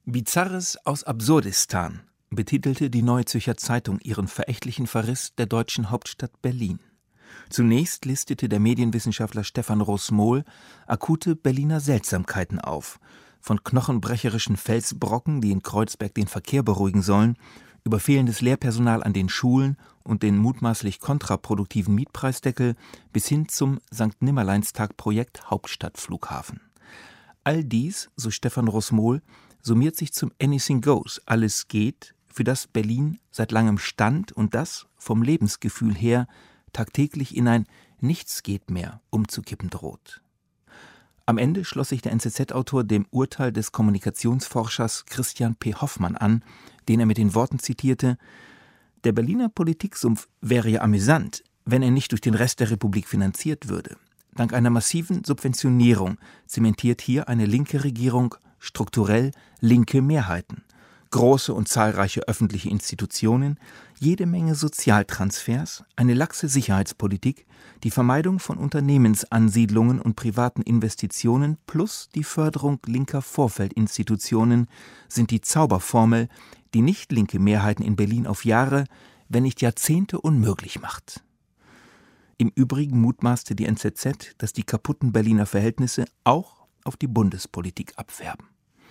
Bizarres aus Absurdistan betitelte die Neue Zürcher Zeitung ihren verächtlichen Verriss der deutschen Hauptstadt Berlin. Zunächst listete der Medienwissenschaftler Stefan Roßmohl akute Berliner Seltsamkeiten auf, von knochenbrecherischen Felsbrocken, die in Kreuzberg den Verkehr beruhigen sollen, über fehlendes Lehrpersonal an den Schulen und den mutmaßlich kontraproduktiven Mietpreisdeckel bis hin zum Sankt-Nimmerleinstag-Projekt Hauptstadtflughafen. All dies, so Stefan Roßmohl, summiert sich zum Anything Goes, alles geht, für das Berlin seit langem stand und das, vom Lebensgefühl her, tagtäglich in ein Nichts geht mehr umzukippen droht. Am Ende schloss sich der NZZ-Autor dem Urteil des Kommunikationsforschers Christian P. Hoffmann an, den er mit den Worten zitierte: Der Berliner Politiksumpf wäre ja amüsant, wenn er nicht durch den Rest der Republik finanziert würde. Dank einer massiven Subventionierung zementiert hier eine linke Regierung strukturell linke Mehrheiten, große und zahlreiche öffentliche Institutionen, jede Menge Sozialtransfers, eine laxe Sicherheitspolitik, die Vermeidung von Unternehmensansiedlungen und privaten Investitionen plus die Förderung linker Vorfeldinstitutionen sind die Zauberformel, die nicht linke Mehrheiten in Berlin auf Jahre, wenn nicht Jahrzehnte unmöglich macht. Im Übrigen mutmaßte die NZZ, dass die kaputten Berliner Verhältnisse auch auf die Bundespolitik abfärben.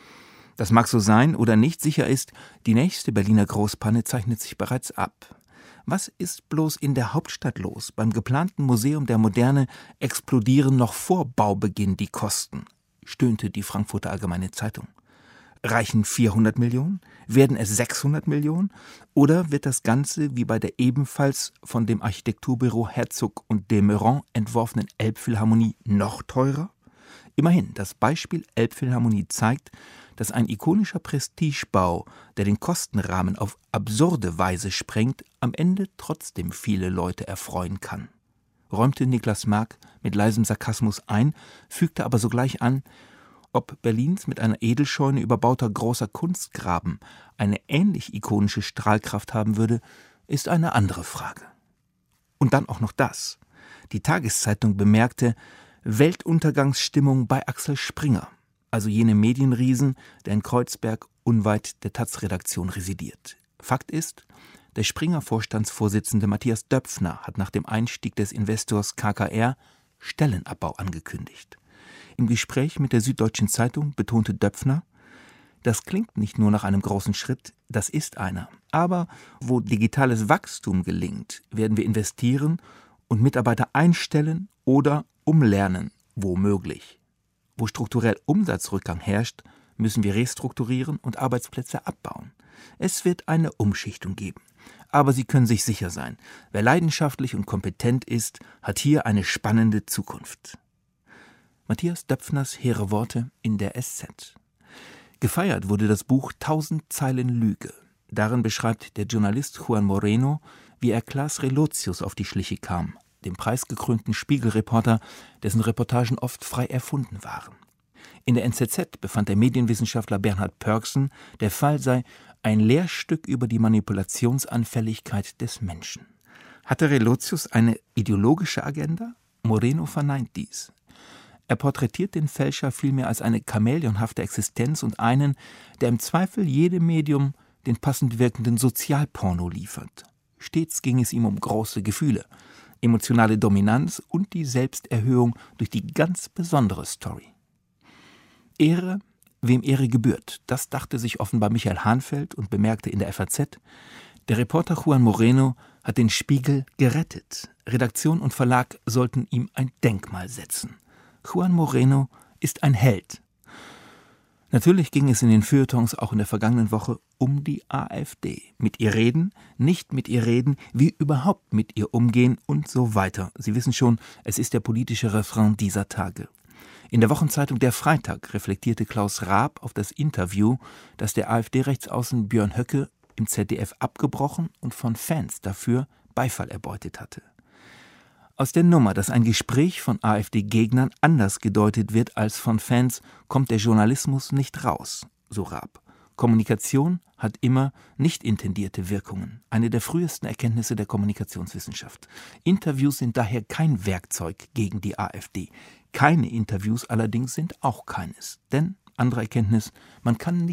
Das mag so sein oder nicht, sicher ist, die nächste Berliner Großpanne zeichnet sich bereits ab. Was ist bloß in der Hauptstadt los? Beim geplanten Museum der Moderne explodieren noch vor Baubeginn die Kosten, stöhnte die Frankfurter Allgemeine Zeitung. Reichen 400 Millionen? Werden es 600 Millionen? Oder wird das Ganze wie bei der ebenfalls von dem Architekturbüro Herzog und de Meuron entworfenen Elbphilharmonie noch teurer? Immerhin, das Beispiel Elbphilharmonie zeigt, dass ein ikonischer Prestigebau, der den Kostenrahmen auf absurde Weise sprengt, am Ende trotzdem viele Leute erfreuen kann. Räumte Niklas Mark mit leisem Sarkasmus ein, fügte aber sogleich an: Ob Berlins mit einer Edelscheune überbauter großer Kunstgraben eine ähnlich ikonische Strahlkraft haben würde, ist eine andere Frage. Und dann auch noch das. Die Tageszeitung bemerkte: Weltuntergangsstimmung bei Axel Springer, also jenem Medienriesen, der in Kreuzberg unweit der taz-Redaktion residiert. Fakt ist, der Springer-Vorstandsvorsitzende Matthias Döpfner hat nach dem Einstieg des Investors KKR Stellenabbau angekündigt. Im Gespräch mit der Süddeutschen Zeitung betonte Döpfner: Das klingt nicht nur nach einem großen Schritt, das ist einer. Aber wo digitales Wachstum gelingt, werden wir investieren und Mitarbeiter einstellen oder umlernen, wo möglich. Wo strukturell Umsatzrückgang herrscht, müssen wir restrukturieren und Arbeitsplätze abbauen. Es wird eine Umschichtung geben. Aber Sie können sich sicher sein, wer leidenschaftlich und kompetent ist, hat hier eine spannende Zukunft. Matthias Döpfners hehre Worte in der SZ. Gefeiert wurde das Buch 1000 Zeilen Lüge. Darin beschreibt der Journalist Juan Moreno, wie er Klaas Relotius auf die Schliche kam, dem preisgekrönten Spiegelreporter, dessen Reportagen oft frei erfunden waren. In der NZZ befand der Medienwissenschaftler Bernhard Pörksen, der Fall sei ein Lehrstück über die Manipulationsanfälligkeit des Menschen. Hatte Relotius eine ideologische Agenda? Moreno verneint dies. Er porträtiert den Fälscher vielmehr als eine chamäleonhafte Existenz und einen, der im Zweifel jedem Medium den passend wirkenden Sozialporno liefert. Stets ging es ihm um große Gefühle, emotionale Dominanz und die Selbsterhöhung durch die ganz besondere Story. Ehre, wem Ehre gebührt, das dachte sich offenbar Michael Hahnfeld und bemerkte in der FAZ: Der Reporter Juan Moreno hat den Spiegel gerettet. Redaktion und Verlag sollten ihm ein Denkmal setzen. Juan Moreno ist ein Held. Natürlich ging es in den Feuilletons auch in der vergangenen Woche um die AfD. Mit ihr reden, nicht mit ihr reden, wie überhaupt mit ihr umgehen und so weiter. Sie wissen schon, es ist der politische Refrain dieser Tage. In der Wochenzeitung Der Freitag reflektierte Klaus Raab auf das Interview, das der AfD-Rechtsaußen Björn Höcke im ZDF abgebrochen und von Fans dafür Beifall erbeutet hatte. Aus der Nummer, dass ein Gespräch von AfD-Gegnern anders gedeutet wird als von Fans, kommt der Journalismus nicht raus, so Raab. Kommunikation hat immer nicht intendierte Wirkungen, eine der frühesten Erkenntnisse der Kommunikationswissenschaft. Interviews sind daher kein Werkzeug gegen die AfD. Keine Interviews allerdings sind auch keines. Denn, andere Erkenntnis, man kann nicht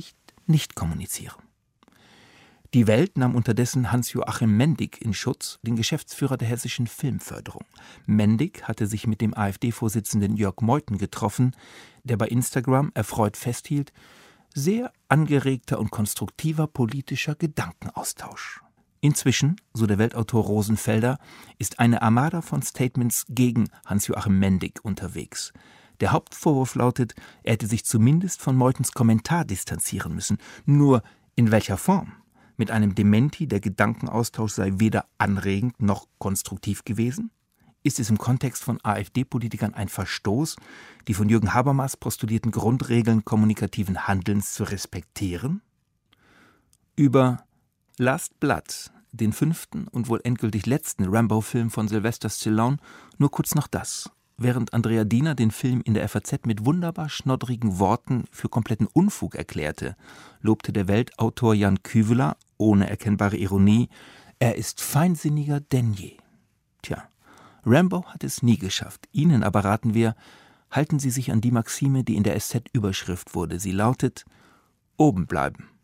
nicht kommuniziere. Die Welt nahm unterdessen Hans-Joachim Mendig in Schutz, den Geschäftsführer der Hessischen Filmförderung. Mendig hatte sich mit dem AfD-Vorsitzenden Jörg Meuthen getroffen, der bei Instagram erfreut festhielt, sehr angeregter und konstruktiver politischer Gedankenaustausch. Inzwischen, so der Weltautor Rosenfelder, ist eine Armada von Statements gegen Hans-Joachim Mendig unterwegs. Der Hauptvorwurf lautet, er hätte sich zumindest von Meuthens Kommentar distanzieren müssen. Nur in welcher Form? Mit einem Dementi, der Gedankenaustausch sei weder anregend noch konstruktiv gewesen? Ist es im Kontext von AfD-Politikern ein Verstoß, die von Jürgen Habermas postulierten Grundregeln kommunikativen Handelns zu respektieren? Über Last Blood, den 5. und wohl endgültig letzten Rambo-Film von Sylvester Stallone, nur kurz noch das. Während Andrea Diener den Film in der FAZ mit wunderbar schnoddrigen Worten für kompletten Unfug erklärte, lobte der Weltautor Jan Küveler, ohne erkennbare Ironie, er ist feinsinniger denn je. Tja, Rambo hat es nie geschafft. Ihnen aber raten wir, halten Sie sich an die Maxime, die in der SZ-Überschrift wurde. Sie lautet: Oben bleiben.